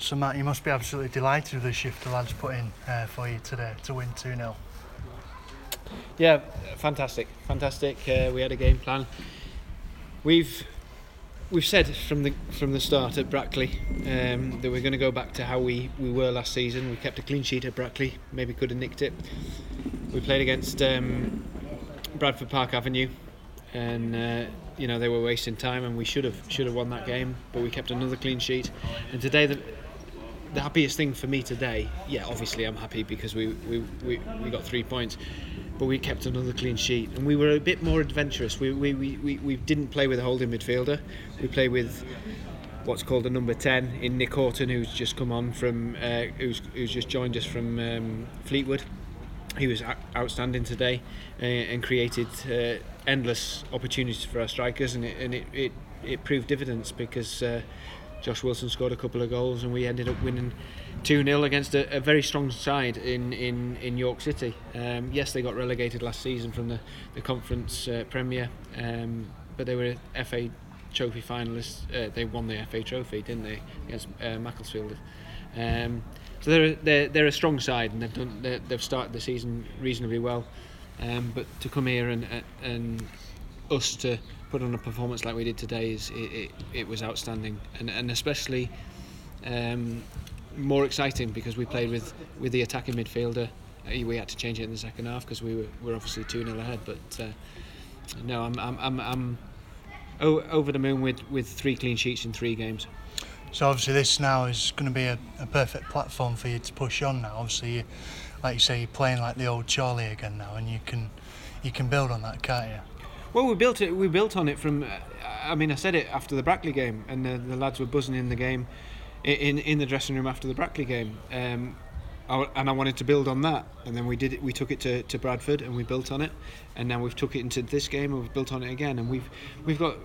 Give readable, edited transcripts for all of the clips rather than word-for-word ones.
So Matt, you must be absolutely delighted with the shift the lads put in for you today to win 2-0. Yeah, fantastic. We had a game plan. We've said from the start at Brackley that we're going to go back to how we were last season. We kept a clean sheet at Brackley. Maybe could have nicked it. We played against Bradford Park Avenue, and they were wasting time, and we should have won that game. But we kept another clean sheet. And today, the happiest thing for me today, obviously I'm happy because we got 3 points. But we kept another clean sheet, and we were a bit more adventurous. We didn't play with a holding midfielder. We played with what's called a number 10 in Nick Horton, who's just come on from, who's just joined us from Fleetwood. He was outstanding today and created endless opportunities for our strikers, and it proved dividends because Josh Wilson scored a couple of goals, and we ended up winning 2-0 against a very strong side in York City. Yes, they got relegated last season from the Conference Premier, but they were FA Trophy finalists. They won the FA Trophy, didn't they, against Macclesfield? So they're a strong side, and they've started the season reasonably well. But to come here and us to put on a performance like we did today it was outstanding, and especially more exciting because we played with the attacking midfielder. We had to change it in the second half because we were obviously 2-0 ahead. But no, I'm over the moon with 3 clean sheets in 3 games. So obviously this now is going to be a perfect platform for you to push on now. Obviously, like you say, you're playing like the old Charlie again now, and you can build on that, can't you? Well, we built on it from. I said it after the Brackley game, and the lads were buzzing in the game, in the dressing room after the Brackley game, and I wanted to build on that, and then we did it. We took it to Bradford, and we built on it, and now we've took it into this game, and we've built on it again, and we've got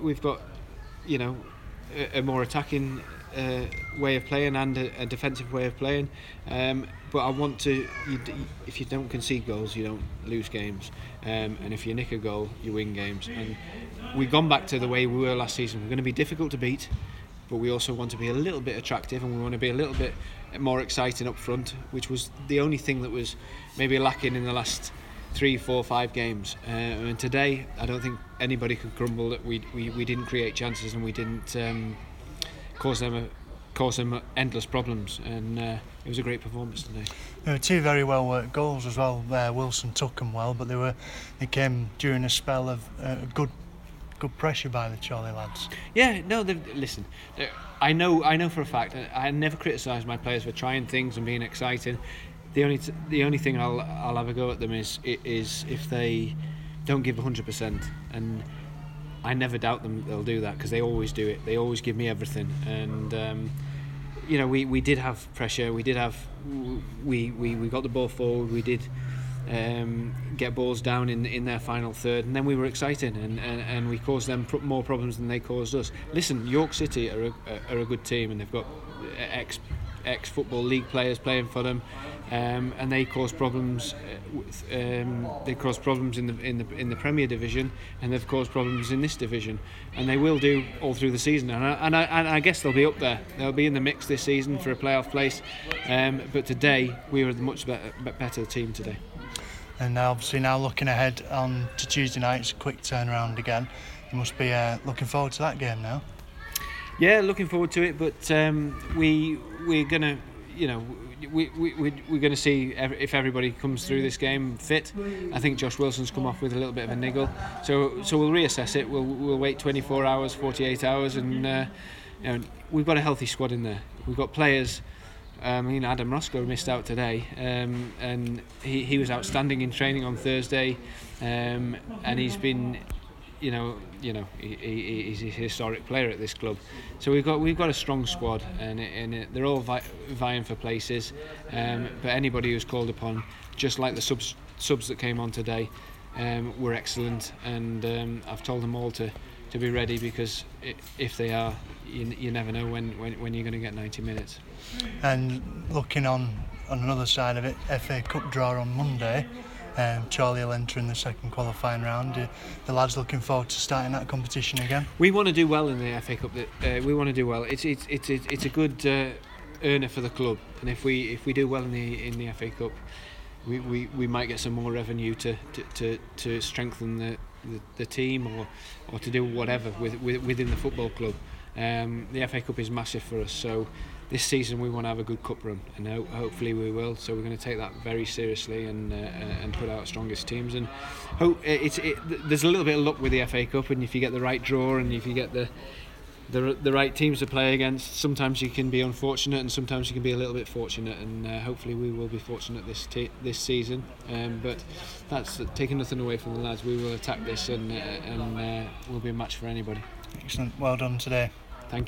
a more attacking way of playing and a defensive way of playing, but I want to. If you don't concede goals, you don't lose games, and if you nick a goal, you win games. And we've gone back to the way we were last season. We're going to be difficult to beat, but we also want to be a little bit attractive, and we want to be a little bit more exciting up front, which was the only thing that was maybe lacking in the last 3, 4, 5 games. And today, I don't think anybody could grumble that we didn't create chances and we didn't cause them endless problems, and it was a great performance today. There were 2 very well worked goals as well. Wilson took them well, but they came during a spell of good pressure by the Charlie lads. Yeah, no, listen. I know for a fact. I never criticise my players for trying things and being exciting. The only thing I'll have a go at them is if they don't give 100%, and I never doubt them they'll do that because they always do it. They always give me everything, and we did have pressure. We got the ball forward. We did get balls down in their final third, and then we were exciting, and we caused them more problems than they caused us. Listen, York City are a good team, and they've got ex Football League players playing for them, and they cause problems. They cause problems in the Premier Division, and they've caused problems in this division, and they will do all through the season. And I guess they'll be up there. They'll be in the mix this season for a playoff place. But today we were a much better team today. And obviously now looking ahead on to Tuesday night, it's a quick turnaround again. You must be looking forward to that game now. Yeah, looking forward to it. But we're gonna, we're going to see if everybody comes through this game fit. I think Josh Wilson's come off with a little bit of a niggle, so we'll reassess it. We'll wait 24 hours, 48 hours, and we've got a healthy squad in there. We've got players. Adam Roscoe missed out today, and he was outstanding in training on Thursday, and he's been, he's a historic player at this club. So we've got a strong squad, and they're all vying for places. But anybody who's called upon, just like the subs that came on today, were excellent, and I've told them all to be ready, because if they are, you never know when you're going to get 90 minutes. And looking on another side of it, FA Cup draw on Monday. Charlie will enter in the second qualifying round. The lads looking forward to starting that competition again. We want to do well in the FA Cup. We want to do well. It's a good earner for the club, and if we do well in the FA Cup, we might get some more revenue to strengthen the team or to do whatever within the football club. The FA Cup is massive for us, so this season we want to have a good cup run, and hopefully we will. So we're going to take that very seriously and put out our strongest teams. And there's a little bit of luck with the FA Cup, and if you get the right draw and if you get the right teams to play against, sometimes you can be unfortunate and sometimes you can be a little bit fortunate, and hopefully we will be fortunate this season. But that's taking nothing away from the lads. We will attack this and we'll be a match for anybody. Excellent. Well done today.